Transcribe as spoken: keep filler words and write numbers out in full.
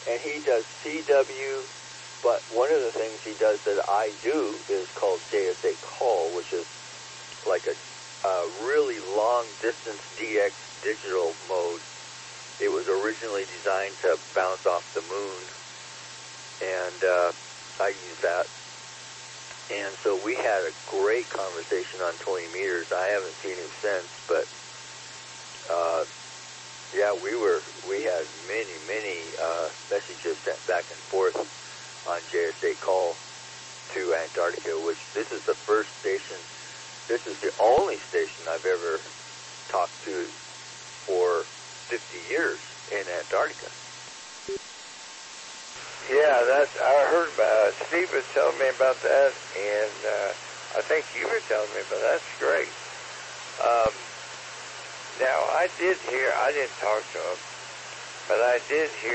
and he does C W, but one of the things he does that I do is called J S A Call, which is like a, a really long-distance D X digital mode. It was originally designed to bounce off the moon, and uh, I use that. And so we had a great conversation on twenty meters. I haven't seen him since, but uh, yeah, we were we had many many uh, messages sent back and forth on J S A Call to Antarctica. Which this is the first station. This is the only station I've ever talked to for fifty years in Antarctica. Yeah, that's, I heard about it. Steve was telling me about that, and uh, I think you were telling me about that. That's great. Um, now, I did hear, I didn't talk to him, but I did hear